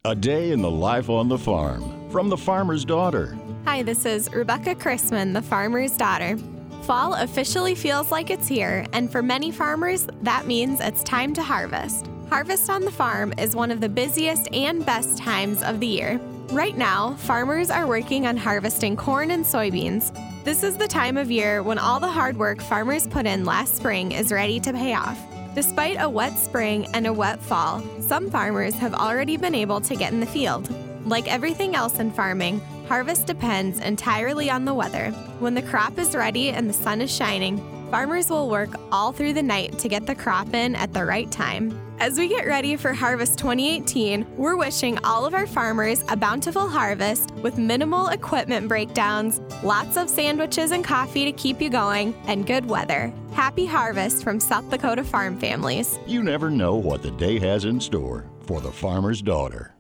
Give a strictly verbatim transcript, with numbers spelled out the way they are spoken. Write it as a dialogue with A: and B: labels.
A: A day in the life on the farm from the farmer's daughter.
B: Hi, this is Rebecca Chrisman, the farmer's daughter. Fall officially feels like it's here, and for many farmers, that means it's time to harvest. Harvest on the farm is one of the busiest and best times of the year. Right now, farmers are working on harvesting corn and soybeans. This is the time of year when all the hard work farmers put in last spring is ready to pay off. Despite a wet spring and a wet fall, some farmers have already been able to get in the field. Like everything else in farming, harvest depends entirely on the weather. When the crop is ready and the sun is shining, farmers will work all through the night to get the crop in at the right time. As we get ready for Harvest twenty eighteen, we're wishing all of our farmers a bountiful harvest with minimal equipment breakdowns, lots of sandwiches and coffee to keep you going, and good weather. Happy harvest from South Dakota Farm Families.
A: You never know what the day has in store for the farmer's daughter.